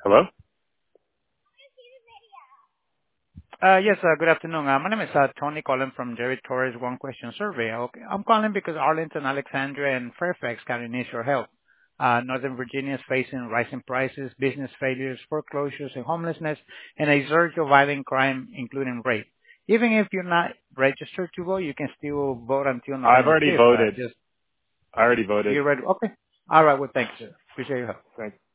Hello? Yes, good afternoon. My name is Tony calling from Jerry Torres One Question Survey. Okay, I'm calling because Arlington, Alexandria, and Fairfax County needs your help. Northern Virginia is facing rising prices, business failures, foreclosures, and homelessness, and a surge of violent crime, including rape. Even if you're not registered to vote, you can still vote until I've November already 5th. voted. Just I already voted. you ready? Okay. All right. Well, thanks, sir. Appreciate your help. Thanks.